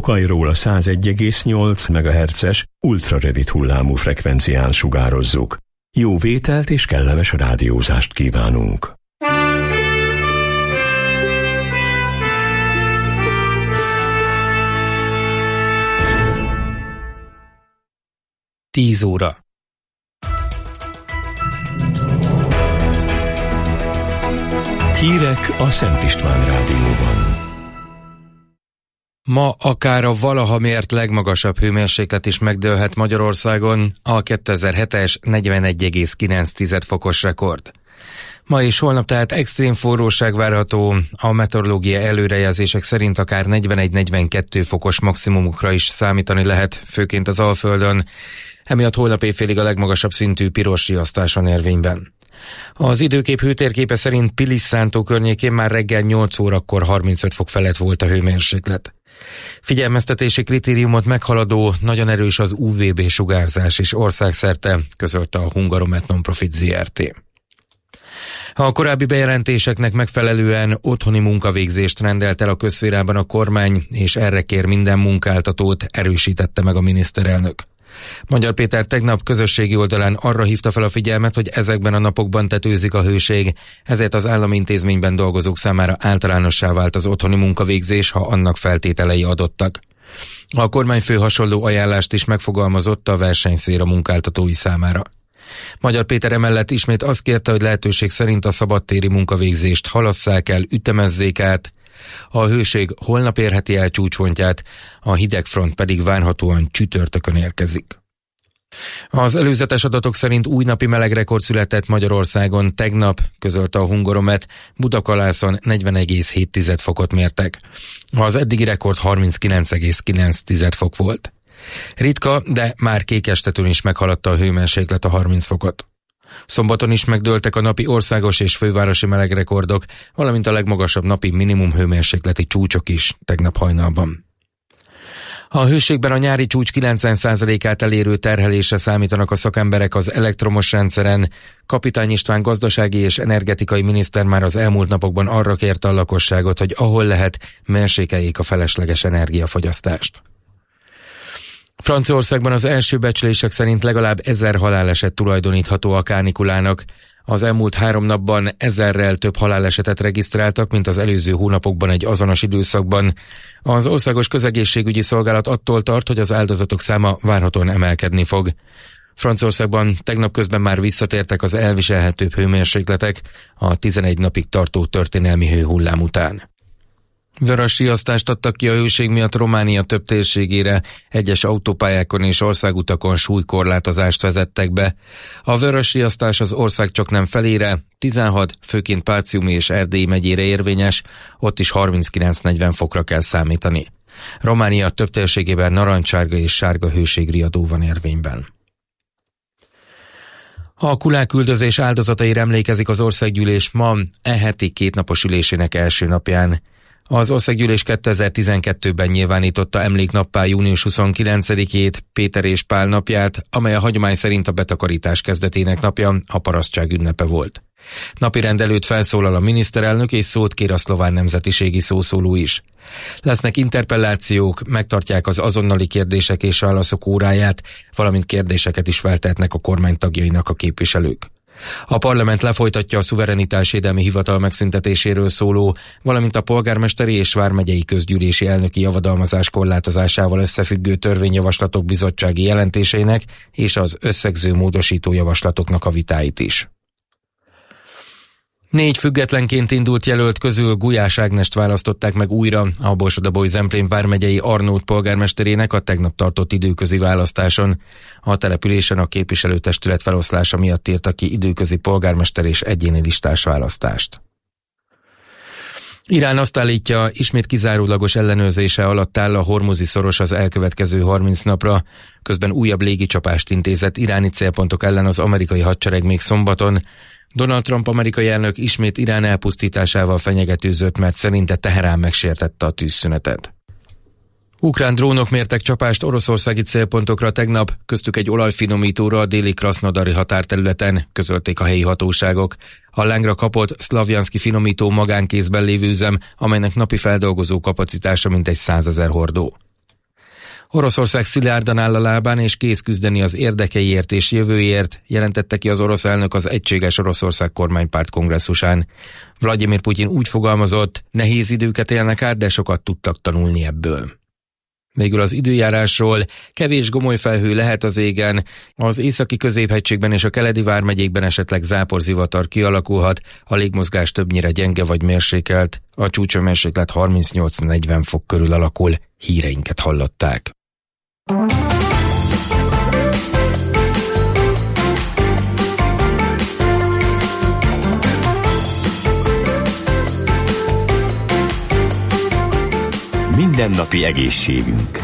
Kairól a 101,8 MHz-es ultrarövid hullámú frekvencián sugározzuk. Jó vételt és kellemes rádiózást kívánunk! Tíz óra. Hírek a Szent István Rádióban. Ma akár a valaha mért legmagasabb hőmérséklet is megdőlhet Magyarországon, a 2007-es 41,9 fokos rekord. Ma és holnap tehát extrém forróság várható, a meteorológia előrejelzések szerint akár 41-42 fokos maximumokra is számítani lehet, főként az Alföldön, emiatt holnap éjfélig a legmagasabb szintű piros riasztás van érvényben. Az időkép hőtérképe szerint Pilis-Szántó környékén már reggel 8 órakor 35 fok felett volt a hőmérséklet. Figyelmeztetési kritériumot meghaladó, nagyon erős az UVB sugárzás is országszerte, közölte a Hungaromet Non-Profit Zrt. A korábbi bejelentéseknek megfelelően otthoni munkavégzést rendelt el a közszférában a kormány, és erre kér minden munkáltatót, erősítette meg a miniszterelnök. Magyar Péter tegnap közösségi oldalán arra hívta fel a figyelmet, hogy ezekben a napokban tetőzik a hőség, ezért az állami intézményben dolgozók számára általánossá vált az otthoni munkavégzés, ha annak feltételei adottak. A kormányfő hasonló ajánlást is megfogalmazott a versenyszéra munkáltatói számára. Magyar Péter emellett ismét azt kérte, hogy lehetőség szerint a szabadtéri munkavégzést halasszák el, ütemezzék át. A hőség holnap érheti el csúcspontját, a hidegfront pedig várhatóan csütörtökön érkezik. Az előzetes adatok szerint új napi melegrekord született Magyarországon tegnap, közölte a Hungaromet, Budakalászon 40,7 fokot mértek. Az eddigi rekord 39,9 fok volt. Ritka, de már Kékestetőn is meghaladta a hőmérséklet a 30 fokot. Szombaton is megdőltek a napi országos és fővárosi melegrekordok, valamint a legmagasabb napi minimum hőmérsékleti csúcsok is tegnap hajnalban. A hőségben a nyári csúcs 90%-át elérő terhelésre számítanak a szakemberek az elektromos rendszeren. Kapitány István gazdasági és energetikai miniszter már az elmúlt napokban arra kérte a lakosságot, hogy ahol lehet, mérsékeljék a felesleges energiafogyasztást. Franciaországban az első becslések szerint legalább 1000 haláleset tulajdonítható a kánikulának. Az elmúlt 3 napban 1000-rel több halálesetet regisztráltak, mint az előző hónapokban egy azonos időszakban. Az Országos Közegészségügyi Szolgálat attól tart, hogy az áldozatok száma várhatóan emelkedni fog. Franciaországban tegnap közben már visszatértek az elviselhetőbb hőmérsékletek a 11 napig tartó történelmi hőhullám után. Vörös riasztást adtak ki a hőség miatt Románia több térségére, egyes autópályákon és országutakon súlykorlátozást vezettek be. A vörös riasztás az ország csaknem felére, 16, főként Páciumi és Erdélyi megyére érvényes, ott is 39-40 fokra kell számítani. Románia több térségében narancsárga és sárga hőségriadó van érvényben. A kuláküldözés áldozataira emlékezik az országgyűlés ma, heti 2 napos ülésének első napján. Az országgyűlés 2012-ben nyilvánította emléknappá június 29-ét, Péter és Pál napját, amely a hagyomány szerint a betakarítás kezdetének napja, a parasztság ünnepe volt. Napirend előtt felszólal a miniszterelnök és szót kér a szlován nemzetiségi szószóló is. Lesznek interpellációk, megtartják az azonnali kérdések és válaszok óráját, valamint kérdéseket is feltehetnek a kormány tagjainak a képviselők. A parlament lefolytatja a szuverenitásvédelmi hivatal megszüntetéséről szóló, valamint a polgármesteri és vármegyei közgyűlési elnöki javadalmazás korlátozásával összefüggő törvényjavaslatok bizottsági jelentéseinek és az összegző módosító javaslatoknak a vitáit is. 4 függetlenként indult jelölt közül Gulyás Ágnest választották meg újra a Borsod-Abaúj-Zemplén vármegyei Arnót polgármesterének a tegnap tartott időközi választáson. A településen a képviselőtestület feloszlása miatt írta ki időközi polgármester és egyéni listás választást. Irán azt állítja, ismét kizárólagos ellenőrzése alatt áll a Hormuzi szoros az elkövetkező 30 napra, közben újabb légicsapást intézett iráni célpontok ellen az amerikai hadsereg még szombaton. Donald Trump amerikai elnök ismét Irán elpusztításával fenyegetőzött, mert szerinte Teherán megsértette a tűzszünetet. Ukrán drónok mértek csapást oroszországi célpontokra tegnap, köztük egy olajfinomítóra a déli krasznodari határterületen, közölték a helyi hatóságok. A lángra kapott Szlavjanszki finomító magánkézben lévő üzem, amelynek napi feldolgozó kapacitása mintegy 100 000 hordó. Oroszország szilárdan áll a lábán és kész küzdeni az érdekeiért és jövőért, jelentette ki az orosz elnök az Egységes Oroszország kormánypárt kongresszusán. Vladimir Putyin úgy fogalmazott, nehéz időket élnek át, de sokat tudtak tanulni ebből. Végül az időjárásról: kevés gomoly felhő lehet az égen, az északi középhegységben és a keleti vármegyékben esetleg záporzivatar kialakulhat, a légmozgás többnyire gyenge vagy mérsékelt, a csúcshőmérséklet 38-40 fok körül alakul. Híreinket hallották. Mindennapi egészségünk.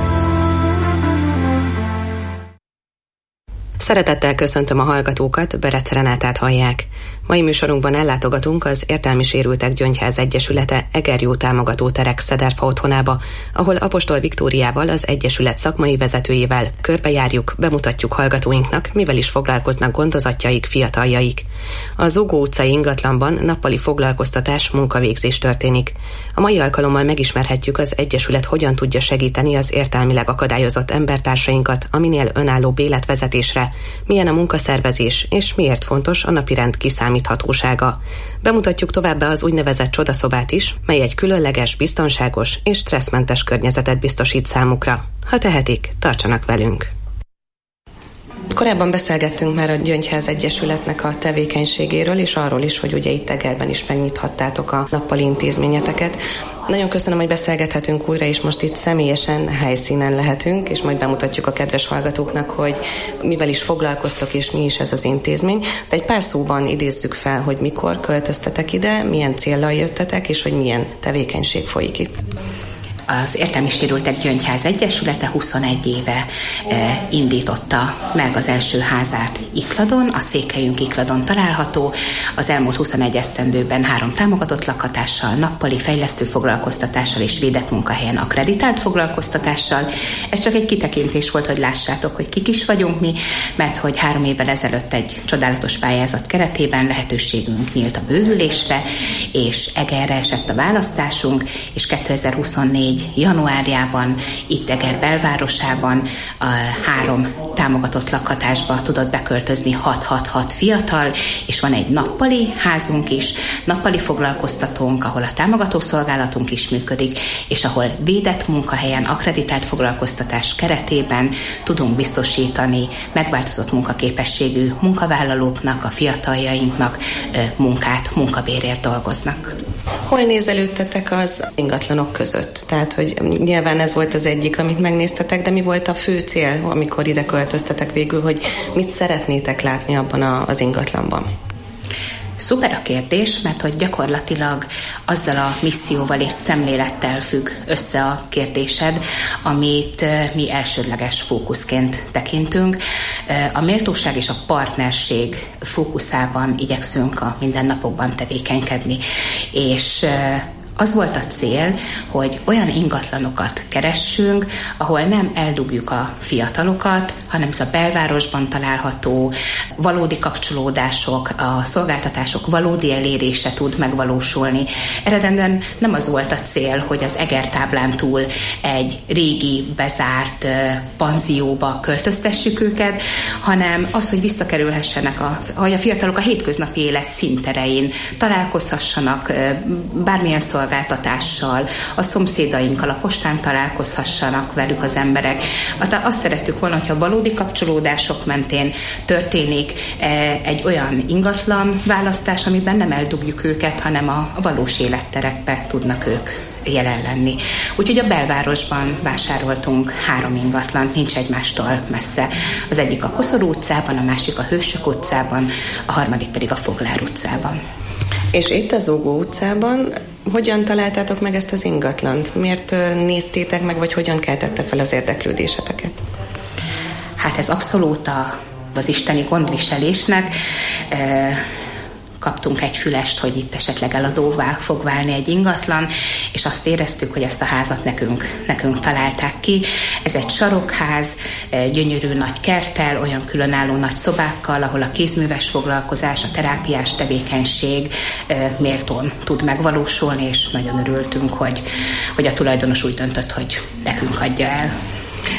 Szeretettel köszöntöm a hallgatókat, Berec Renátát hallják. Mai műsorunkban ellátogatunk az Értelmi Sérültek Gyöngyház Egyesülete Egerjó támogató Terek Szederfa otthonába, ahol Apostol Viktóriával, az Egyesület szakmai vezetőjével körbejárjuk, bemutatjuk hallgatóinknak, mivel is foglalkoznak gondozatjaik, fiataljaik. A Zugó utcai ingatlanban nappali foglalkoztatás, munkavégzés történik. A mai alkalommal megismerhetjük, az Egyesület hogyan tudja segíteni az értelmileg akadályozott embertársainkat a minél önállóbb életvezetésre, milyen a munkaszervezés, és miért fontos a napirend kiszámíthatósága. Bemutatjuk továbbá az úgynevezett csodaszobát is, mely egy különleges, biztonságos és stresszmentes környezetet biztosít számukra. Ha tehetik, tartsanak velünk! Korábban beszélgettünk már a Gyöngyház Egyesületnek a tevékenységéről, és arról is, hogy ugye itt Egerben is megnyithattátok a nappali intézményeteket. Nagyon köszönöm, hogy beszélgethetünk újra, és most itt személyesen, helyszínen lehetünk, és majd bemutatjuk a kedves hallgatóknak, hogy mivel is foglalkoztok, és mi is ez az intézmény. De egy pár szóban idézzük fel, hogy mikor költöztetek ide, milyen céllal jöttetek, és hogy milyen tevékenység folyik itt. Az Értelmi Sérültek Gyöngyház Egyesülete 21 éve indította meg az első házát Ikladon, a székhelyünk Ikladon található. Az elmúlt 21 esztendőben 3 támogatott lakhatással, nappali fejlesztő foglalkoztatással és védett munkahelyen akkreditált foglalkoztatással. Ez csak egy kitekintés volt, hogy lássátok, hogy kik is vagyunk mi, mert hogy 3 évvel ezelőtt egy csodálatos pályázat keretében lehetőségünk nyílt a bővülésre, és Egerre esett a választásunk, és 2024 januárjában itt Eger belvárosában 3 támogatott lakhatásba tudott beköltözni 666 fiatal, és van egy nappali házunk is, nappali foglalkoztatónk, ahol a támogató szolgálatunk is működik, és ahol védett munkahelyen, akkreditált foglalkoztatás keretében tudunk biztosítani megváltozott munkaképességű munkavállalóknak, a fiataljainknak munkát, munkabérért dolgoznak. Hol nézelődtetek az ingatlanok között? Tehát, hogy nyilván ez volt az egyik, amit megnéztetek, de mi volt a fő cél, amikor ide költöztetek végül, hogy mit szeretnétek látni abban az ingatlanban? Szuper a kérdés, mert hogy gyakorlatilag azzal a misszióval és szemlélettel függ össze a kérdésed, amit mi elsődleges fókuszként tekintünk. A méltóság és a partnerség fókuszában igyekszünk a mindennapokban tevékenykedni, és az volt a cél, hogy olyan ingatlanokat keressünk, ahol nem eldugjuk a fiatalokat, hanem ez a belvárosban található valódi kapcsolódások, a szolgáltatások valódi elérése tud megvalósulni. Eredendően nem az volt a cél, hogy az Eger táblán túl egy régi, bezárt panzióba költöztessük őket, hanem az, hogy visszakerülhessenek, hogy a fiatalok a hétköznapi élet színterein találkozhassanak bármilyen szolgáltatással, a szomszédainkkal, a postán találkozhassanak velük az emberek. Azt szerettük volna, hogyha valódi kapcsolódások mentén történik egy olyan ingatlan választás, amiben nem eldugjuk őket, hanem a valós életterekbe tudnak ők jelen lenni. Úgyhogy a belvárosban vásároltunk 3 ingatlant, nincs egymástól messze. Az egyik a Koszorú utcában, a másik a Hősök utcában, a harmadik pedig a Foglár utcában. És itt a Zugó utcában hogyan találtátok meg ezt az ingatlant? Miért néztétek meg, vagy hogyan keltette fel az érdeklődéseteket? Hát ez abszolút az isteni gondviselésnek. Kaptunk egy fülest, hogy itt esetleg eladóvá fog válni egy ingatlan, és azt éreztük, hogy ezt a házat nekünk találták ki. Ez egy sarokház, gyönyörű nagy kerttel, olyan különálló nagy szobákkal, ahol a kézműves foglalkozás, a terápiás tevékenység méltón tud megvalósulni, és nagyon örültünk, hogy a tulajdonos úgy döntött, hogy nekünk adja el.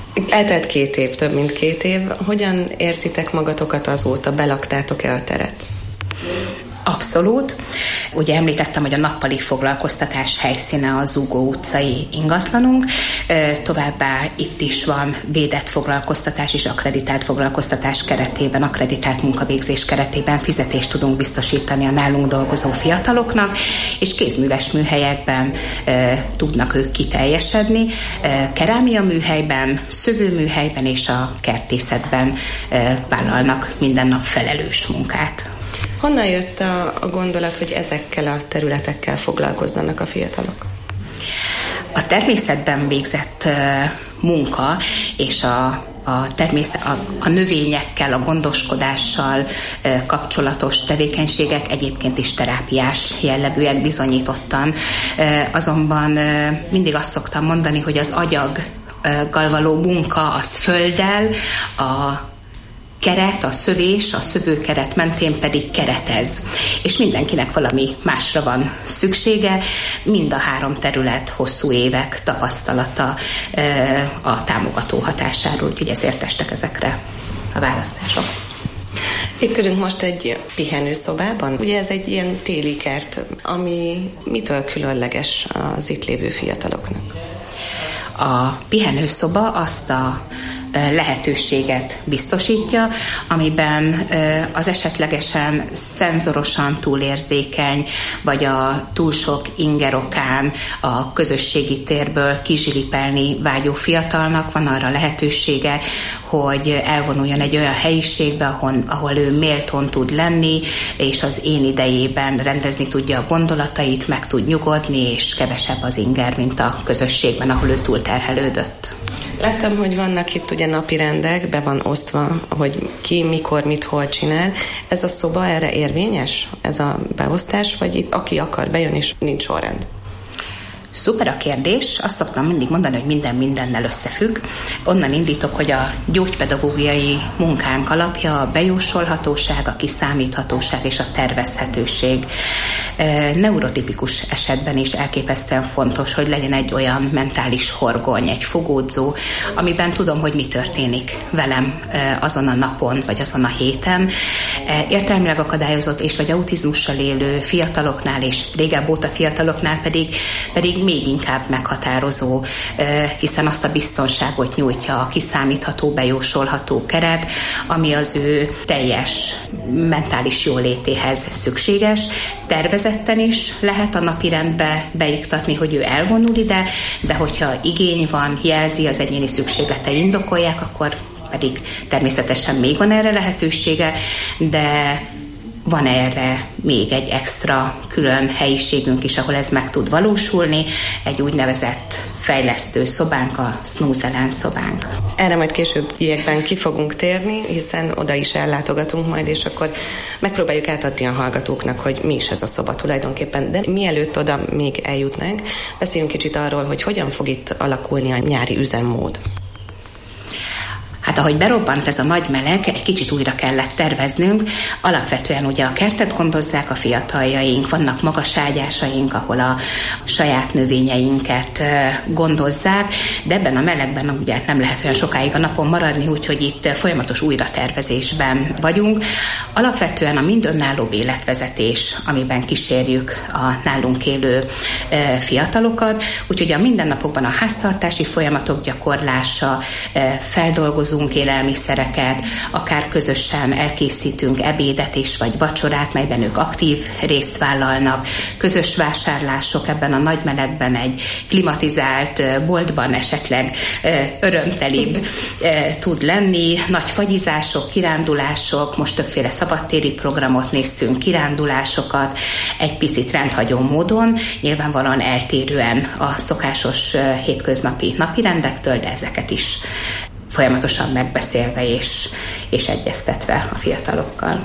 Eltelt 2 év, több mint 2 év. Hogyan érzitek magatokat azóta? Belaktátok-e a teret? Abszolút. Ugye említettem, hogy a nappali foglalkoztatás helyszíne a Zúgó utcai ingatlanunk, továbbá itt is van védett foglalkoztatás és akkreditált foglalkoztatás keretében, akkreditált munkavégzés keretében fizetést tudunk biztosítani a nálunk dolgozó fiataloknak, és kézműves műhelyekben tudnak ők kiteljesedni, kerámia műhelyben, szövőműhelyben és a kertészetben vállalnak minden nap felelős munkát. Honnan jött a gondolat, hogy ezekkel a területekkel foglalkozzanak a fiatalok? A természetben végzett munka és a növényekkel, a gondoskodással kapcsolatos tevékenységek egyébként is terápiás jellegűek bizonyítottan. Azonban mindig azt szoktam mondani, hogy az agyaggal való munka az földdel, a keret, a szövés, a szövőkeret mentén pedig keretez. És mindenkinek valami másra van szüksége. Mind a 3 terület hosszú évek tapasztalata a támogató hatásáról, úgyhogy ezért estek ezekre a választások. Itt ülünk most egy pihenőszobában. Ugye ez egy ilyen téli kert, ami mitől különleges az itt lévő fiataloknak? A pihenőszoba azt a lehetőséget biztosítja, amiben az esetlegesen szenzorosan túlérzékeny, vagy a túl sok inger okán a közösségi térből kizsilipelni vágyó fiatalnak van arra lehetősége, hogy elvonuljon egy olyan helyiségbe, ahol ő méltón tud lenni, és az én idejében rendezni tudja a gondolatait, meg tud nyugodni, és kevesebb az inger, mint a közösségben, ahol ő túlterhelődött. Láttam, hogy vannak itt ugye napirendek, be van osztva, hogy ki, mikor, mit, hol csinál. Ez a szoba erre érvényes? Ez a beosztás? Vagy itt aki akar bejön, és nincs sorrend? Szuper a kérdés. Azt szoktam mindig mondani, hogy minden mindennel összefügg. Onnan indítok, hogy a gyógypedagógiai munkánk alapja a bejósolhatóság, a kiszámíthatóság és a tervezhetőség. Neurotipikus esetben is elképesztően fontos, hogy legyen egy olyan mentális horgony, egy fogódzó, amiben tudom, hogy mi történik velem azon a napon, vagy azon a héten. Értelmileg akadályozott és vagy autizmussal élő fiataloknál, és régebb óta fiataloknál pedig még inkább meghatározó, hiszen azt a biztonságot nyújtja a kiszámítható, bejósolható keret, ami az ő teljes mentális jólétéhez szükséges. Tervezetten is lehet a napirendbe beiktatni, hogy ő elvonul ide, de hogyha igény van, jelzi, az egyéni szükségletei indokolják, akkor pedig természetesen még van erre lehetősége, de van erre még egy extra külön helyiségünk is, ahol ez meg tud valósulni, egy úgynevezett fejlesztő szobánk, a Snooze-elen szobánk. Erre majd későbbiekben ki fogunk térni, hiszen oda is ellátogatunk majd, és akkor megpróbáljuk átadni a hallgatóknak, hogy mi is ez a szoba tulajdonképpen. De mielőtt oda még eljutnánk, beszéljünk kicsit arról, hogy hogyan fog itt alakulni a nyári üzemmód. Hát ahogy berobbant ez a nagy meleg, egy kicsit újra kellett terveznünk. Alapvetően ugye a kertet gondozzák a fiataljaink, vannak magas ágyásaink, ahol a saját növényeinket gondozzák, de ebben a melegben ugye nem lehet olyan sokáig a napon maradni, úgyhogy itt folyamatos újratervezésben vagyunk. Alapvetően a mind önálló életvezetés, amiben kísérjük a nálunk élő fiatalokat, úgyhogy a mindennapokban a háztartási folyamatok gyakorlása, feldolgozunk élelmiszereket, akár közösen elkészítünk ebédet is, vagy vacsorát, melyben ők aktív részt vállalnak. Közös vásárlások ebben a nagy melegben egy klimatizált boltban esetleg örömtelibb tud lenni. Nagy fagyizások, kirándulások, most többféle szabadtéri programot néztünk, kirándulásokat, egy picit rendhagyó módon, nyilvánvalóan eltérően a szokásos hétköznapi napirendektől, de ezeket is folyamatosan megbeszélve és egyeztetve a fiatalokkal.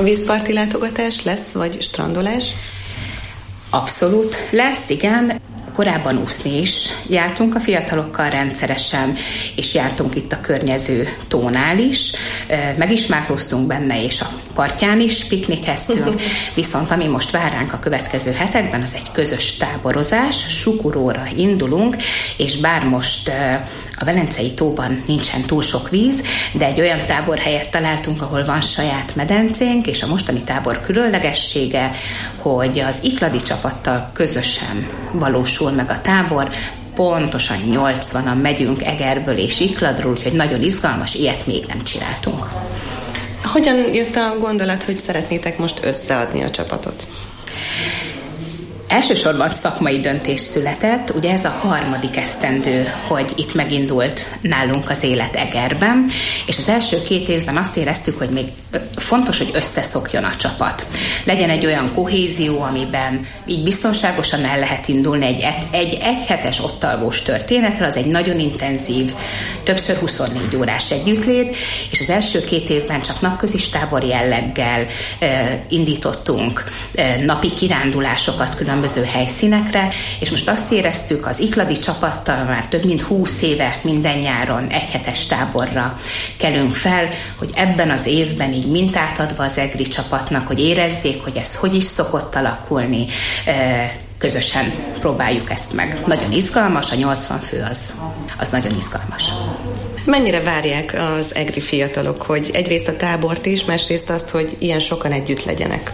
Vízparti látogatás lesz, vagy strandolás? Abszolút lesz, igen. Korábban úszni is jártunk a fiatalokkal rendszeresen, és jártunk itt a környező tónál is, megismártóztunk benne, és a partján is piknikeztünk, viszont ami most vár ránk a következő hetekben, az egy közös táborozás, Sukuróra indulunk, és bár most a Velencei tóban nincsen túl sok víz, de egy olyan táborhelyet találtunk, ahol van saját medencénk, és a mostani tábor különlegessége, hogy az ikladi csapattal közösen valósul meg a tábor. Pontosan 80-an megyünk Egerből és Ikladról, úgyhogy nagyon izgalmas, ilyet még nem csináltunk. Hogyan jött a gondolat, hogy szeretnétek most összeadni a csapatot? Elsősorban szakmai döntés született, ugye ez a 3. esztendő, hogy itt megindult nálunk az élet Egerben, és az első 2 évben azt éreztük, hogy még fontos, hogy összeszokjon a csapat. Legyen egy olyan kohézió, amiben így biztonságosan el lehet indulni egy egyhetes ottalvós történetre, az egy nagyon intenzív, többször 24 órás együttlét, és az első 2 évben csak napközis tábor jelleggel indítottunk napi kirándulásokat különböző helyszínekre, és most azt éreztük, az ikladi csapattal már több mint 20 éve minden nyáron egyhetes táborra kelünk fel, hogy ebben az évben így mintát adva az egri csapatnak, hogy érezzék, hogy ez hogy is szokott alakulni, közösen próbáljuk ezt meg. Nagyon izgalmas, a 80 fő az nagyon izgalmas. Mennyire várják az egri fiatalok, hogy egyrészt a tábort is, másrészt azt, hogy ilyen sokan együtt legyenek?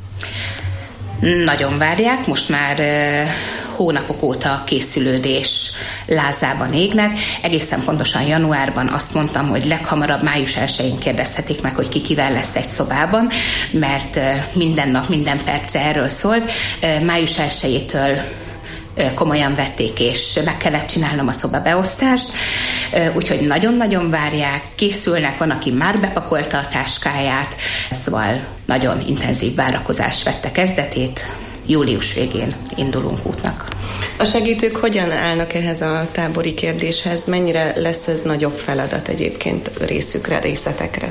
Nagyon várják, most már hónapok óta készülődés lázában égnek. Egészen pontosan januárban azt mondtam, hogy leghamarabb május 1-én kérdezhetik meg, hogy kivel lesz egy szobában, mert minden nap, minden perc erről szólt. Május 1-től komolyan vették, és meg kellett csinálnom a szobabeosztást, úgyhogy nagyon-nagyon várják, készülnek, van, aki már bepakolta a táskáját, szóval nagyon intenzív várakozás vette kezdetét, július végén indulunk útnak. A segítők hogyan állnak ehhez a tábori kérdéshez? Mennyire lesz ez nagyobb feladat egyébként részükre, részletekre?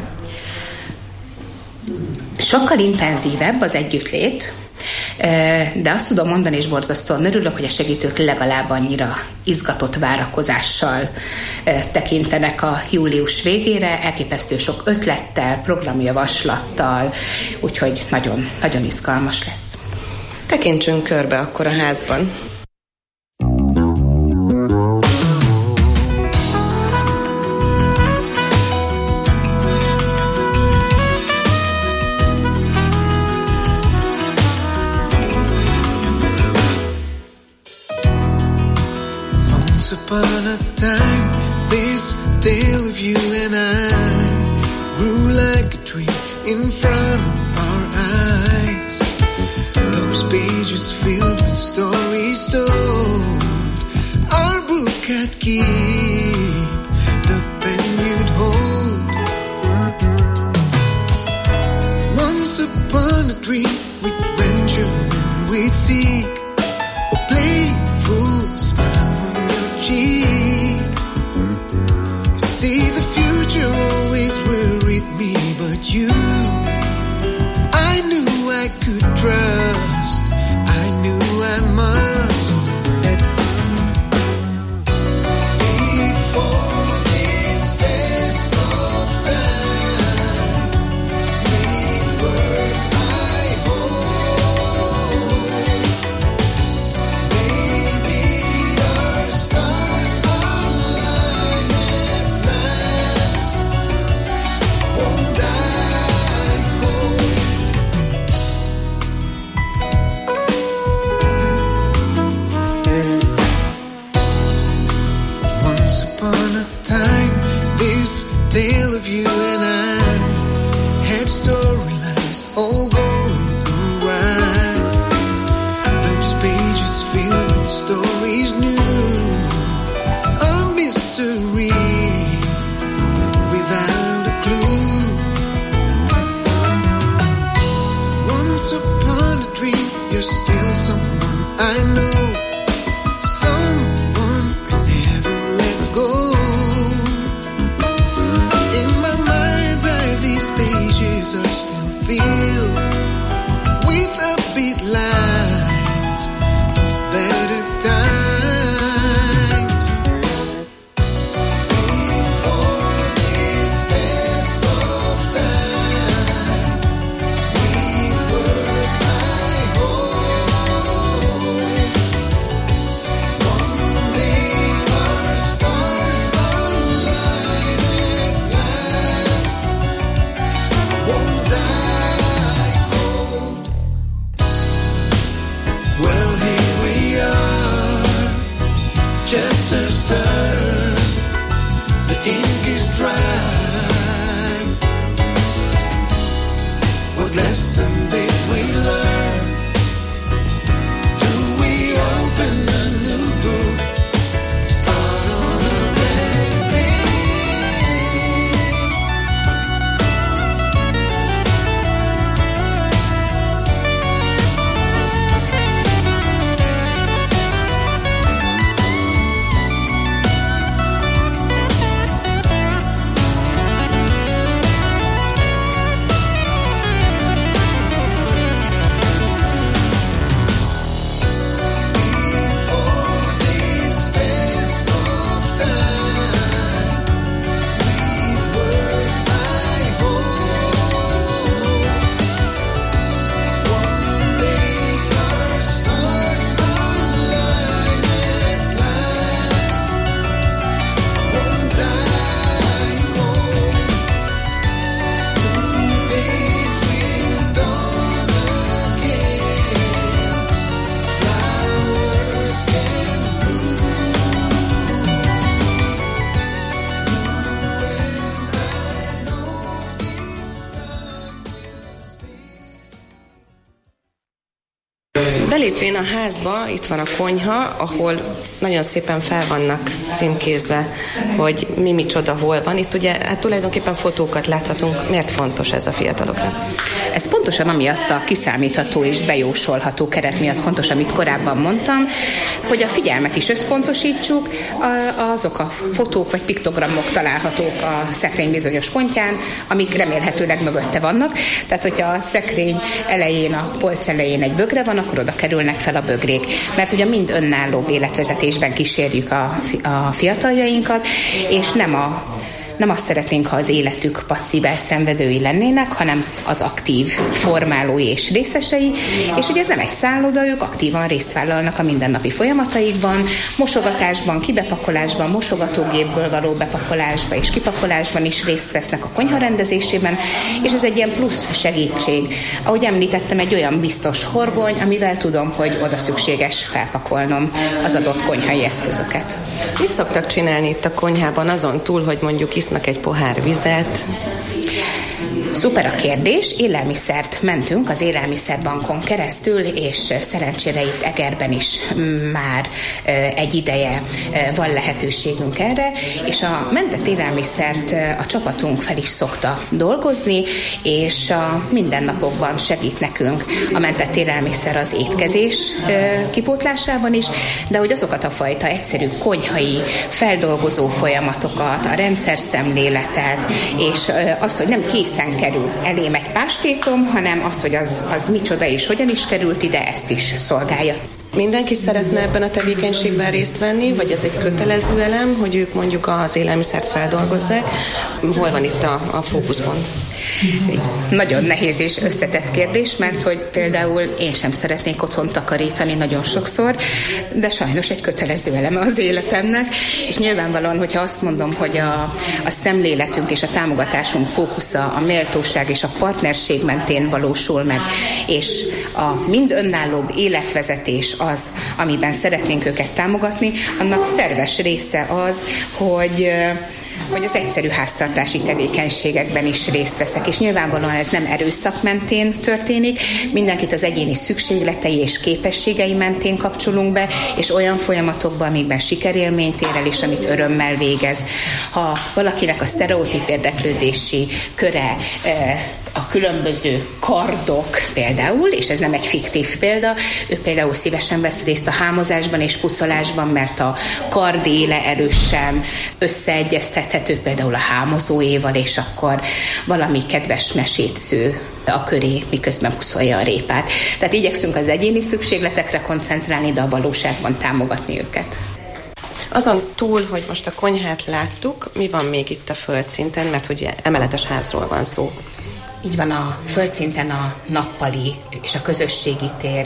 Sokkal intenzívebb az együttlét, de azt tudom mondani, és borzasztóan örülök, hogy a segítők legalább annyira izgatott várakozással tekintenek a július végére, elképesztő sok ötlettel, programjavaslattal, úgyhogy nagyon, nagyon izgalmas lesz. Tekintsünk körbe akkor a házban. Upon a time, this tale of you and I grew like a tree in front of our eyes. Those pages filled with stories told, our book had keep the pen you'd hold. Once upon a dream, we'd venture and we'd seek a playful smile on your cheek. You see, the future always worried me, but you, I knew I could trust, I knew I must. Before this test of time, we'd work, I hope. Maybe our stars align at last. Won't I go? Once upon a time, this tale of you and I had storylines all going awry. Those pages filled with stories new, a mystery without a clue. Once upon a dream, you're still someone I know, someone I never let go. In my mind Belépvén a házba, itt van a konyha, ahol nagyon szépen fel vannak címkézve, hogy mi micsoda, hol van. Itt ugye tulajdonképpen fotókat láthatunk. Miért fontos ez a fiataloknak? Ez pontosan amiatt a kiszámítható és bejósolható keret miatt fontos, amit korábban mondtam, hogy a figyelmet is összpontosítsuk, azok a fotók vagy piktogramok találhatók a szekrény bizonyos pontján, amik remélhetőleg mögötte vannak. Tehát, hogyha a szekrény elején, a polc elején egy bögre van, akkor oda kerülnek fel a bögrék. Mert ugye mind önálló életvezetésben kísérjük a fiataljainkat, és nem azt szeretnénk, ha az életük passzív elszenvedői lennének, hanem az aktív formálói és részesei, és ugye ez nem egy szálloda, ők aktívan részt vállalnak a mindennapi folyamataikban, mosogatásban, kibepakolásban, mosogatógépből való bepakolásban és kipakolásban is részt vesznek a konyha rendezésében, és ez egy ilyen plusz segítség. Ahogy említettem, egy olyan biztos horgony, amivel tudom, hogy oda szükséges felpakolnom az adott konyhai eszközöket. Mit szoktak csinálni itt a konyhában azon túl, hogy mondjuk isznak egy pohár vizet? Szuper a kérdés, élelmiszert mentünk az élelmiszerbankon keresztül, és szerencsére itt Egerben is már egy ideje van lehetőségünk erre, és a mentett élelmiszert a csapatunk fel is szokta dolgozni, és a mindennapokban segít nekünk a mentett élelmiszer az étkezés kipótlásában is, de hogy azokat a fajta egyszerű konyhai feldolgozó folyamatokat, a rendszerszemléletet, és az, hogy nem készen kerül elém egy pástétom, hanem az, hogy az micsoda és hogyan is került ide, ezt is szolgálja. Mindenki szeretne ebben a tevékenységben részt venni, vagy ez egy kötelező elem, hogy ők mondjuk az élelmiszert feldolgozzák? Hol van itt a fókuszpont? Ez egy nagyon nehéz és összetett kérdés, mert hogy például én sem szeretnék otthon takarítani nagyon sokszor, de sajnos egy kötelező eleme az életemnek, és nyilvánvalóan, hogyha azt mondom, hogy a szemléletünk és a támogatásunk fókusza a méltóság és a partnerség mentén valósul meg, és a mind önállóbb életvezetés az, amiben szeretnénk őket támogatni, annak szerves része az, hogy az egyszerű háztartási tevékenységekben is részt veszek, és nyilvánvalóan ez nem erőszak mentén történik, mindenkit az egyéni szükségletei és képességei mentén kapcsolunk be, és olyan folyamatokban, amikben sikerélményt ér el, és amit örömmel végez. Ha valakinek a sztereotíp érdeklődési köre a különböző kardok például, és ez nem egy fiktív példa, ő például szívesen vesz részt a hámozásban és pucolásban, mert a kard éle erősen összeegyeztethető például a hámozóéval, és akkor valami kedves mesét sző a köré, miközben pucolja a répát. Tehát igyekszünk az egyéni szükségletekre koncentrálni, de a valóságban támogatni őket. Azon túl, hogy most a konyhát láttuk, mi van még itt a földszinten, mert ugye emeletes házról van szó. Így van, a földszinten a nappali és a közösségi tér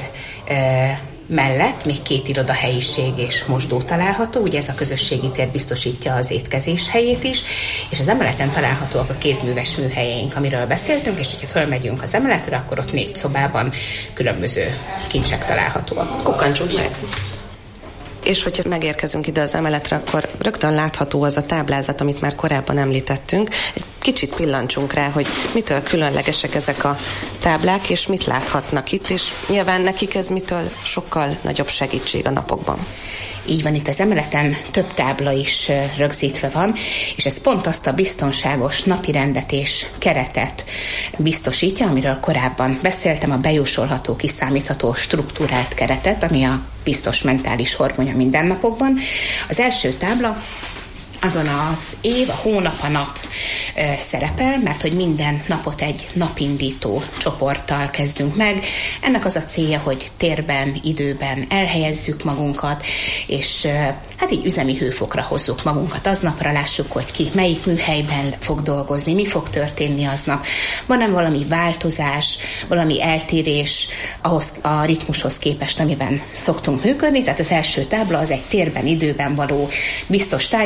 mellett még 2 irodahelyiség és mosdó található. Ugye ez a közösségi tér biztosítja az étkezés helyét is, és az emeleten találhatóak a kézműves műhelyeink, amiről beszéltünk, és hogyha fölmegyünk az emeletre, akkor ott 4 szobában különböző kincsek találhatóak. Kukkantsuk meg! És hogyha megérkezünk ide az emeletre, akkor rögtön látható az a táblázat, amit már korábban említettünk. Egy kicsit pillancsunk rá, hogy mitől különlegesek ezek a táblák, és mit láthatnak itt, és nyilván nekik ez mitől sokkal nagyobb segítség a napokban. Így van, itt az emeleten több tábla is rögzítve van, és ez pont azt a biztonságos napirendet és keretet biztosítja, amiről korábban beszéltem, a bejósolható, kiszámítható, struktúrált keretet, ami a biztos mentális horgony a mindennapokban. Az első tábla azon az év, a hónap, a nap szerepel, mert hogy minden napot egy napindító csoporttal kezdünk meg. Ennek az a célja, hogy térben, időben elhelyezzük magunkat, és hát így üzemi hőfokra hozzuk magunkat aznapra, lássuk, hogy ki melyik műhelyben fog dolgozni, mi fog történni aznap. Van-e valami változás, valami eltérés ahhoz a ritmushoz képest, amiben szoktunk működni. Tehát az első tábla az egy térben, időben való biztos tájékozódás,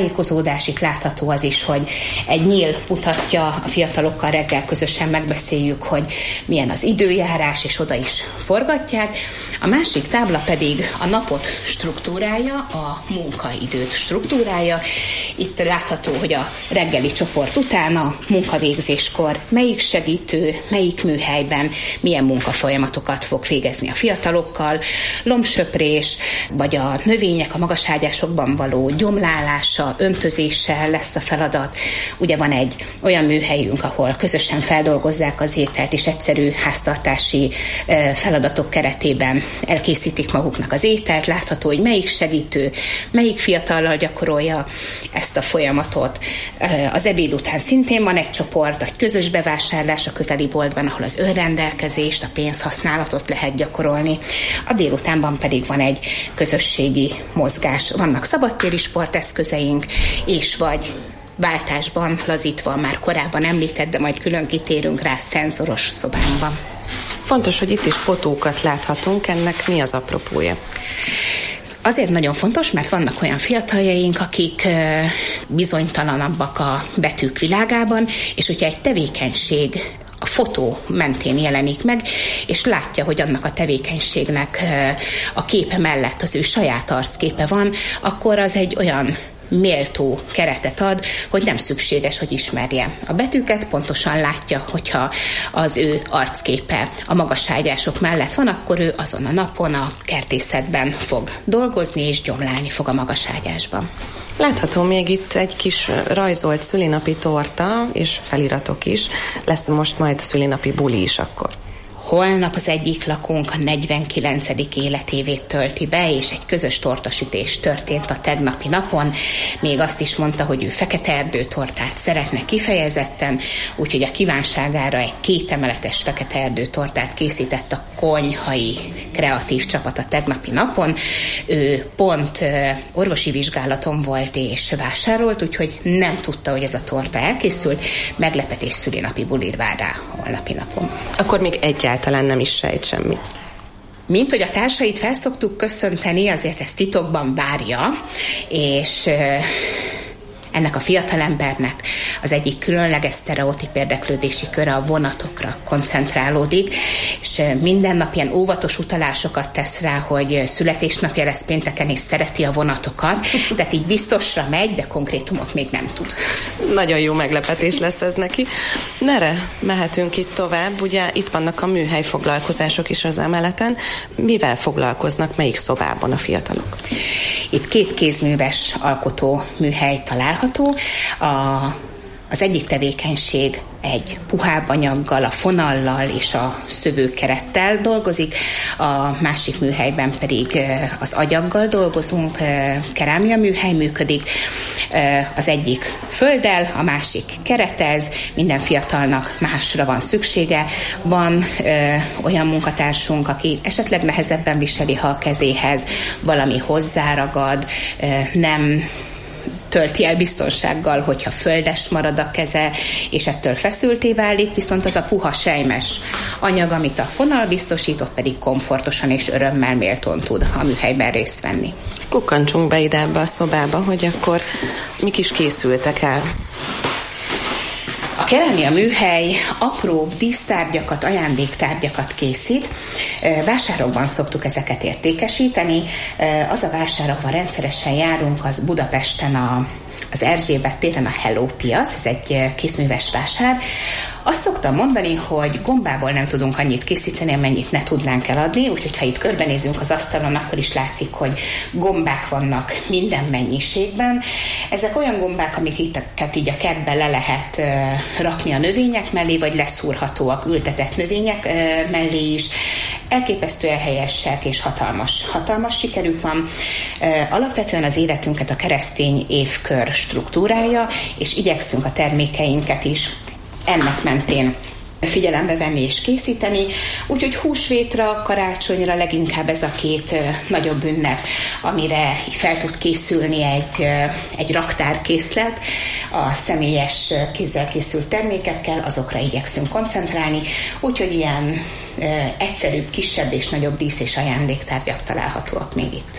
kapcsolódás, itt látható az is, hogy egy nyíl mutatja, a fiatalokkal reggel közösen megbeszéljük, hogy milyen az időjárás, és oda is forgatják. A másik tábla pedig a napot struktúrája, a munkaidőt struktúrája. Itt látható, hogy a reggeli csoport után a munkavégzéskor melyik segítő, melyik műhelyben milyen munkafolyamatokat fog végezni a fiatalokkal, lombsöprés, vagy a növények a magaságyásokban való gyomlálása, öntözéssel lesz a feladat. Ugye van egy olyan műhelyünk, ahol közösen feldolgozzák az ételt, és egyszerű háztartási feladatok keretében elkészítik maguknak az ételt. Látható, hogy melyik segítő, melyik fiatallal gyakorolja ezt a folyamatot. Az ebéd után szintén van egy csoport, egy közös bevásárlás a közeli boltban, ahol az önrendelkezést, a pénzhasználatot lehet gyakorolni. A délutánban pedig van egy közösségi mozgás. Vannak szabadtéri sporteszközeink, és vagy váltásban lazítva, már korábban említett, de majd külön kitérünk rá, szenzoros szobánkban. Fontos, hogy itt is fotókat láthatunk, ennek mi az apropója? Azért nagyon fontos, mert vannak olyan fiataljaink, akik bizonytalanabbak a betűk világában, és hogyha egy tevékenység a fotó mentén jelenik meg, és látja, hogy annak a tevékenységnek a képe mellett az ő saját arcképe van, akkor az egy olyan méltó keretet ad, hogy nem szükséges, hogy ismerje a betűket, pontosan látja, hogyha az ő arcképe a magaságyások mellett van, akkor ő azon a napon a kertészetben fog dolgozni, és gyomlálni fog a magaságyásban. Látható még itt egy kis rajzolt szülinapi torta, és feliratok is. Lesz most majd szülinapi buli is akkor. Holnap az egyik lakónk a 49. életévét tölti be, és egy közös tortasütés történt a tegnapi napon. Még azt is mondta, hogy ő fekete erdőtortát szeretne kifejezetten, úgyhogy a kívánságára egy 2 emeletes fekete erdőtortát készített a konyhai kreatív csapat a tegnapi napon. Ő pont orvosi vizsgálaton volt és vásárolt, úgyhogy nem tudta, hogy ez a torta elkészült. Meglepetés szülinapi bulir vár rá holnapi napon. Akkor még egyáltalán nem is sejt semmit. Mint hogy a társait felszoktuk köszönteni, azért ezt titokban várja, és ennek a fiatalembernek az egyik különleges sztereotíp érdeklődési köre a vonatokra koncentrálódik, és minden nap ilyen óvatos utalásokat tesz rá, hogy születésnapja lesz pénteken, és szereti a vonatokat, tehát így biztosra megy, de konkrétumot még nem tud. Nagyon jó meglepetés lesz ez neki. Merre mehetünk itt tovább? Ugye itt vannak a műhely foglalkozások is az emeleten. Mivel foglalkoznak, melyik szobában a fiatalok? Itt 2 kézműves alkotó műhely található. Az egyik tevékenység egy puhább anyaggal, a fonallal és a szövőkerettel dolgozik, a másik műhelyben pedig az agyaggal dolgozunk, kerámia műhely működik, az egyik földdel, a másik keretez, minden fiatalnak másra van szüksége. Van olyan munkatársunk, aki esetleg nehezebben viseli, ha a kezéhez valami hozzáragad, nem tölti el biztonsággal, hogyha földes marad a keze, és ettől feszülté válik, viszont az a puha sejmes anyag, amit a fonal biztosított, pedig komfortosan és örömmel méltón tud a műhelyben részt venni. Kukkantsunk be ide ebbe a szobába, hogy akkor mik is készültek el. A kerámia műhely apróbb dísztárgyakat, ajándéktárgyakat készít. Vásárokban szoktuk ezeket értékesíteni. Az a vásár, ahol rendszeresen járunk, az Budapesten az Erzsébet téren a Hello piac, ez egy kézműves vásár. Azt szoktam mondani, hogy gombából nem tudunk annyit készíteni, amennyit ne tudnánk eladni, úgyhogy ha itt körbenézünk az asztalon, akkor is látszik, hogy gombák vannak minden mennyiségben. Ezek olyan gombák, amiket így a kertben le lehet rakni a növények mellé, vagy leszúrhatóak ültetett növények mellé is. Elképesztően helyesek és hatalmas sikerük van. Alapvetően az életünket a keresztény évkör struktúrája, és igyekszünk a termékeinket is ennek mentén figyelembe venni és készíteni, úgyhogy húsvétra, karácsonyra leginkább ez a 2 nagyobb ünnep, amire fel tud készülni egy raktárkészlet, a személyes kézzel készült termékekkel, azokra igyekszünk koncentrálni, úgyhogy ilyen egyszerűbb, kisebb és nagyobb dísz- és ajándéktárgyak találhatóak még itt.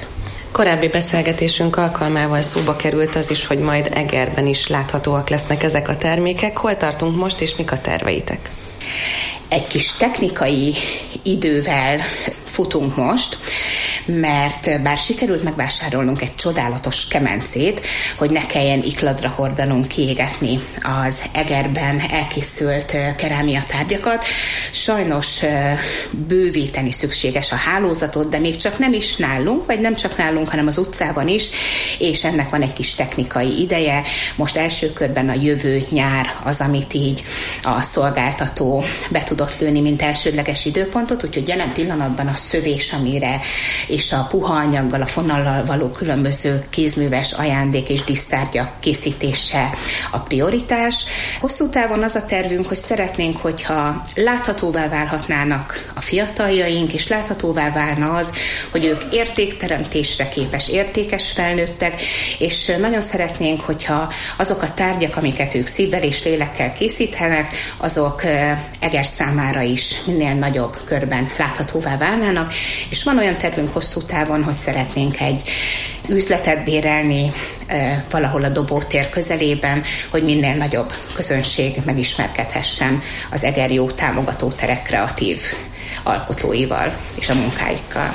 Korábbi beszélgetésünk alkalmával szóba került az is, hogy majd Egerben is láthatóak lesznek ezek a termékek. Hol tartunk most, és mik a terveitek? Egy kis technikai idővel futunk most, mert bár sikerült megvásárolnunk egy csodálatos kemencét, hogy ne kelljen ikladra hordanunk kiégetni az Egerben elkészült kerámia tárgyakat, sajnos bővíteni szükséges a hálózatot, de még csak nem is nálunk, vagy nem csak nálunk, hanem az utcában is, és ennek van egy kis technikai ideje. Most első körben a jövő nyár az, amit így a szolgáltató be tudott lőni, mint elsődleges időpontot, úgyhogy jelen pillanatban a szövés, amire és a puha anyaggal, a fonallal való különböző kézműves ajándék és dísztárgyak készítése a prioritás. Hosszú távon az a tervünk, hogy szeretnénk, hogyha láthatóvá válhatnának a fiataljaink, és láthatóvá válna az, hogy ők értékteremtésre képes, értékes felnőttek, és nagyon szeretnénk, hogyha azok a tárgyak, amiket ők szívvel és lélekkel készítenek, azok Eger számára is minél nagyobb körben láthatóvá válnának, és van olyan tervünk hosszú távon, hogy szeretnénk egy üzletet bérelni valahol a Dobótér közelében, hogy minél nagyobb közönség megismerkedhessen az Eger Jó támogatóterek kreatív alkotóival és a munkáikkal.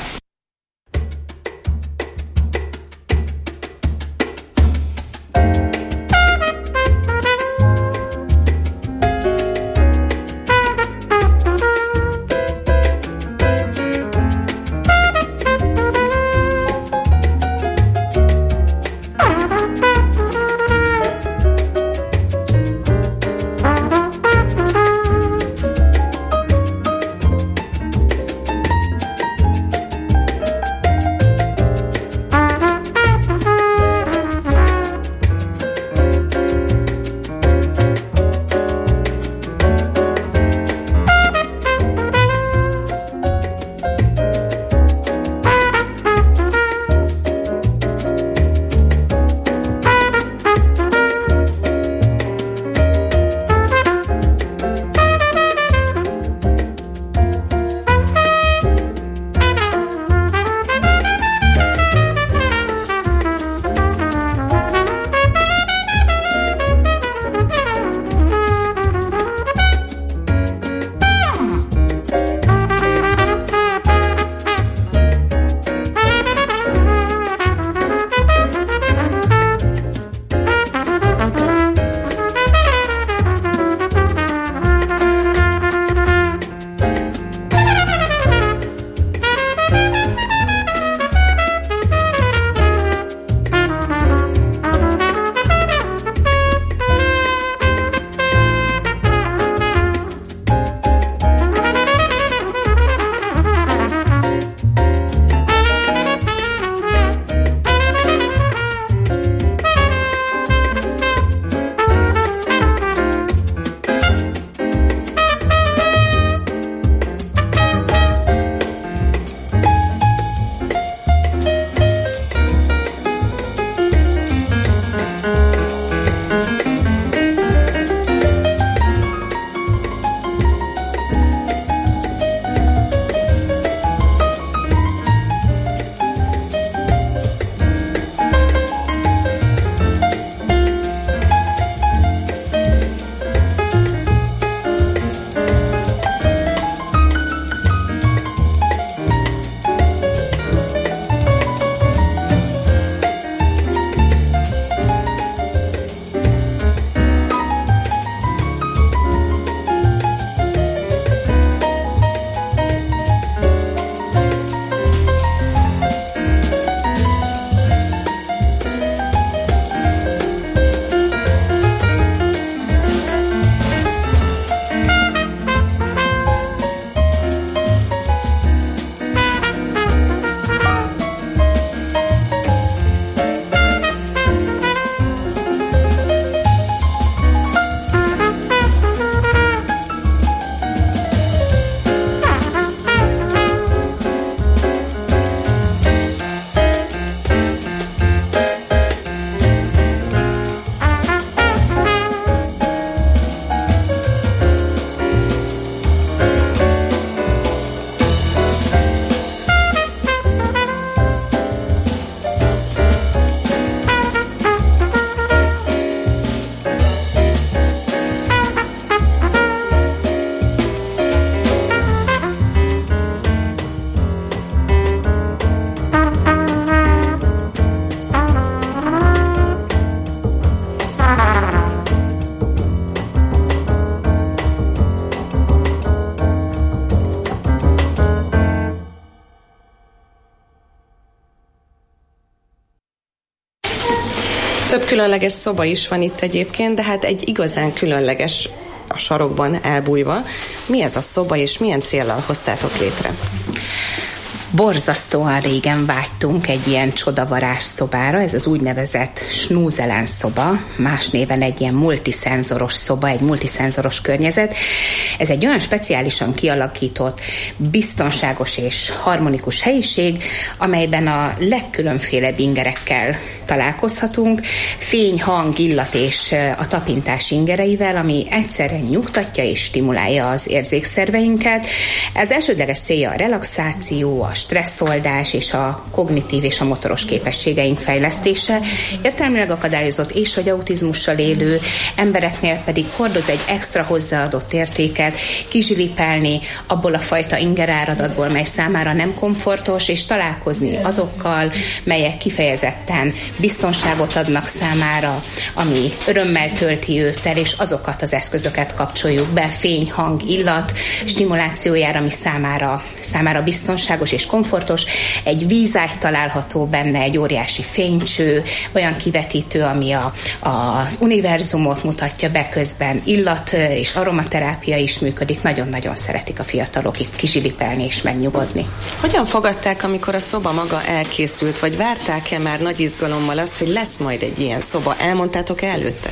különleges szoba is van itt egyébként, de hát egy igazán különleges a sarokban elbújva. Mi ez a szoba, és milyen céllal hoztátok létre? Borzasztóan régen vágytunk egy ilyen csodavarázs szobára, ez az úgynevezett snúzelen szoba, más néven egy ilyen multiszenzoros szoba, egy multiszenzoros környezet. Ez egy olyan speciálisan kialakított, biztonságos és harmonikus helyiség, amelyben a legkülönfélebb ingerekkel találkozhatunk, fény, hang, illat és a tapintás ingereivel, ami egyszerre nyugtatja és stimulálja az érzékszerveinket. Ez elsődleges célja a relaxáció, a stresszoldás és a kognitív és a motoros képességeink fejlesztése. Értelmileg akadályozott és vagy autizmussal élő embereknél pedig hordoz egy extra hozzáadott értéket, kizsilipelni abból a fajta ingeráradatból, mely számára nem komfortos, és találkozni azokkal, melyek kifejezetten biztonságot adnak számára, ami örömmel tölti őt el, és azokat az eszközöket kapcsoljuk be, fény, hang, illat stimulációjára, ami számára biztonságos és komfortos. Egy vízágy található benne, egy óriási fénycső, olyan kivetítő, ami az univerzumot mutatja be, közben illat és aromaterápia is működik. Nagyon-nagyon szeretik a fiatalok itt kizsilipelni és megnyugodni. Hogyan fogadták, amikor a szoba maga elkészült, vagy várták-e már nagy izgalommal azt, hogy lesz majd egy ilyen szoba? Elmondtátok-e előtte?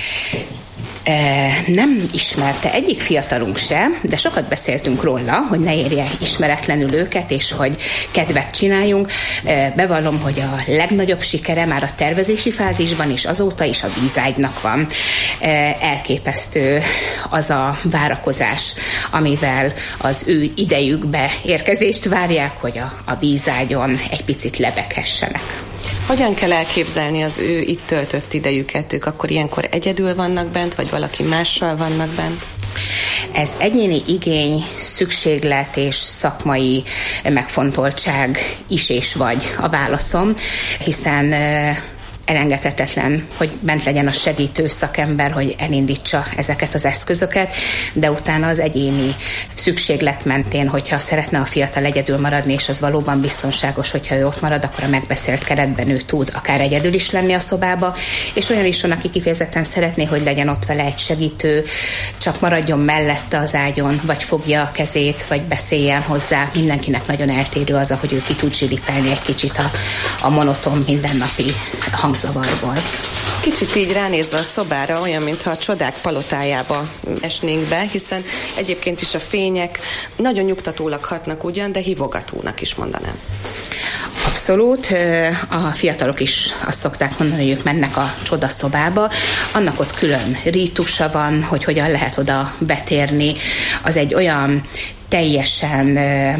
Nem ismerte egyik fiatalunk se, de sokat beszéltünk róla, hogy ne érje ismeretlenül őket, és hogy kedvet csináljunk. Bevallom, hogy a legnagyobb sikere már a tervezési fázisban és azóta is a vízágynak van. Elképesztő az a várakozás, amivel az ő idejükbe érkezést várják, hogy a vízágyon egy picit lebeghessenek. Hogyan kell elképzelni az ő itt töltött idejüket? Ők akkor ilyenkor egyedül vannak bent, vagy valaki mással vannak bent? Ez egyéni igény, szükséglet és szakmai megfontoltság is és vagy a válaszom, hiszen elengedhetetlen, hogy bent legyen a segítő szakember, hogy elindítsa ezeket az eszközöket, de utána az egyéni szükséglet mentén, hogyha szeretne a fiatal egyedül maradni, és az valóban biztonságos, hogyha ő ott marad, akkor a megbeszélt keretben ő tud akár egyedül is lenni a szobába, és olyan is van, aki kifejezetten szeretné, hogy legyen ott vele egy segítő, csak maradjon mellette az ágyon, vagy fogja a kezét, vagy beszéljen hozzá. Mindenkinek nagyon eltérő az, ahogy ő ki tud zsilipelni egy kicsit a monoton mindennapi hangzavarból. Kicsit így ránézve a szobára olyan, mintha a csodák palotájába esnénk be, hiszen egyébként is a fények nagyon nyugtatólag hatnak ugyan, de hívogatónak is mondanám. Abszolút. A fiatalok is azt szokták mondani, hogy ők mennek a csodaszobába. Annak ott külön rítusa van, hogy hogyan lehet oda betérni. Az egy olyan teljesen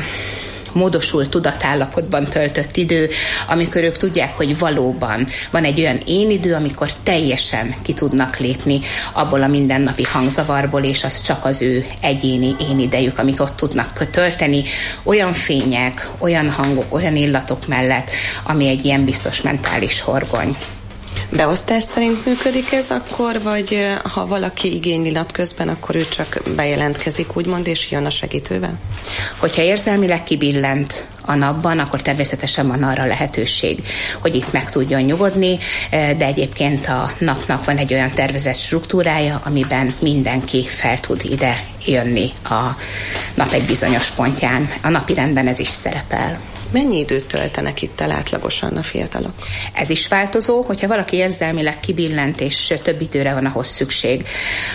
módosult tudatállapotban töltött idő, amikor ők tudják, hogy valóban van egy olyan énidő, amikor teljesen ki tudnak lépni abból a mindennapi hangzavarból, és az csak az ő egyéni énidejük, amit ott tudnak tölteni, olyan fények, olyan hangok, olyan illatok mellett, ami egy ilyen biztos mentális horgony. Beosztás szerint működik ez akkor, vagy ha valaki igényli napközben, akkor ő csak bejelentkezik, úgymond, és jön a segítővel? Hogyha érzelmileg kibillent a napban, akkor természetesen van arra lehetőség, hogy itt meg tudjon nyugodni, de egyébként a napnak van egy olyan tervezett struktúrája, amiben mindenki fel tud ide jönni a nap egy bizonyos pontján. A napirendben ez is szerepel. Mennyi időt töltenek itt el átlagosan a fiatalok? Ez is változó, hogyha valaki érzelmileg kibillent, és több időre van ahhoz szükség,